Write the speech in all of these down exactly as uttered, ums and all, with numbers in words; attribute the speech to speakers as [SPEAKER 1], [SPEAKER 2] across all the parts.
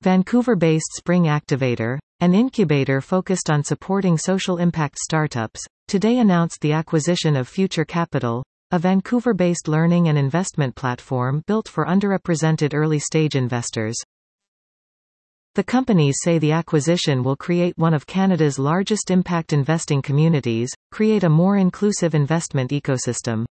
[SPEAKER 1] Vancouver-based Spring Activator, an incubator focused on supporting social impact startups, today announced the acquisition of Future Capital, a Vancouver-based learning and investment platform built for underrepresented early-stage investors. The companies say the acquisition will create one of Canada's largest impact investing communities, create a more inclusive investment ecosystem.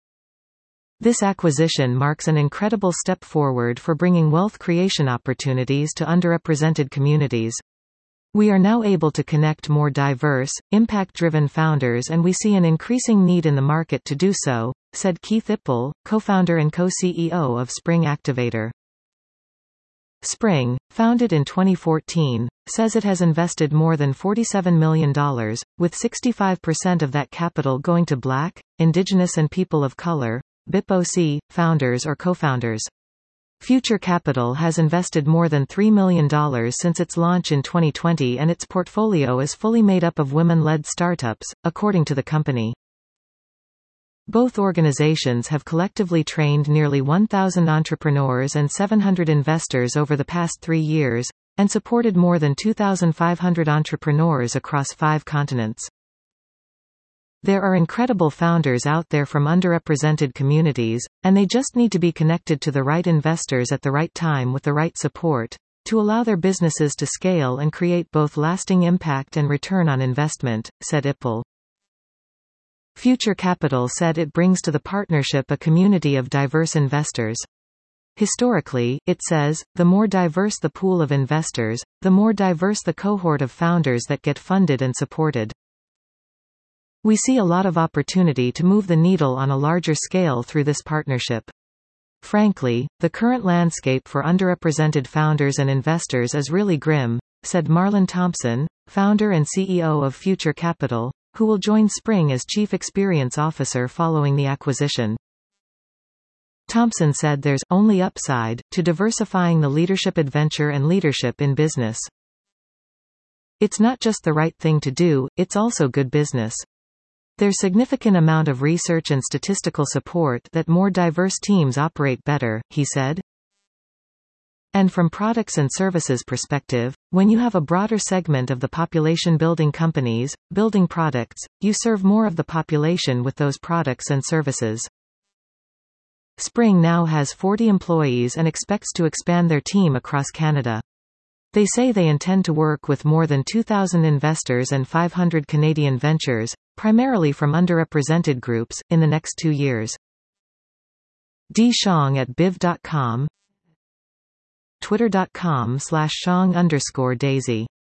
[SPEAKER 1] This acquisition marks an incredible step forward for bringing wealth creation opportunities to underrepresented communities. We are now able to connect more diverse, impact-driven founders, and we see an increasing need in the market to do so, said Keith Ipple, co-founder and co-C E O of Spring Activator. Spring, founded in twenty fourteen, says it has invested more than forty-seven million dollars, with sixty-five percent of that capital going to Black, Indigenous and people of color, B I P O C, founders or co-founders. Future Capital has invested more than three million dollars since its launch in twenty twenty, and its portfolio is fully made up of women-led startups, according to the company. Both organizations have collectively trained nearly one thousand entrepreneurs and seven hundred investors over the past three years, and supported more than two thousand five hundred entrepreneurs across five continents. There are incredible founders out there from underrepresented communities, and they just need to be connected to the right investors at the right time with the right support, to allow their businesses to scale and create both lasting impact and return on investment, said Ipple. Future Capital said it brings to the partnership a community of diverse investors. Historically, it says, the more diverse the pool of investors, the more diverse the cohort of founders that get funded and supported. We see a lot of opportunity to move the needle on a larger scale through this partnership. Frankly, the current landscape for underrepresented founders and investors is really grim, said Marlon Thompson, founder and C E O of Future Capital, who will join Spring as Chief Experience Officer following the acquisition. Thompson said there's only upside to diversifying the leadership adventure and leadership in business. It's not just the right thing to do, it's also good business. There's significant amount of research and statistical support that more diverse teams operate better, he said. And from products and services perspective, when you have a broader segment of the population building companies, building products, you serve more of the population with those products and services. Spring now has forty employees and expects to expand their team across Canada. They say they intend to work with more than two thousand investors and five hundred Canadian ventures, primarily from underrepresented groups, in the next two years. D. Shong at biv dot com, twitter dot com slash shong underscore daisy